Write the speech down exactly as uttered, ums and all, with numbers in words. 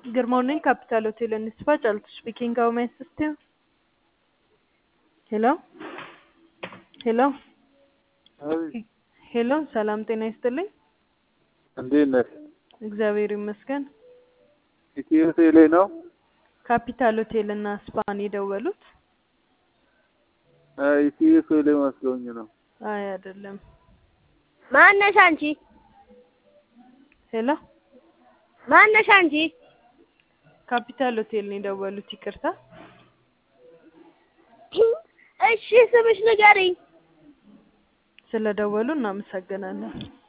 Good morning, Capital Hotel and Spa. Jaltu speaking. How may I assist you? Hello? Hello? አይ ሄሎ ሰላም ጤና ይስጥልኝ። እንዴት ነህ? እግዚአብሔር ይመስገን። ኢትዮ ቴሌ ነው? ካፒታል ሆቴል እና ስፓን የደወሉት? አይ ኢትዮ ቴሌ መስሎኝ ነው። አይ አይደለም። ማነሽ አንቺ? ሄሎ ማነሽ አንቺ? ካፒታል ሆቴል ነው የደወሉት። ይቅርታ። እሺ ስምሽ ንገሪኝ። ስለደወሉ እናመሰግናለን።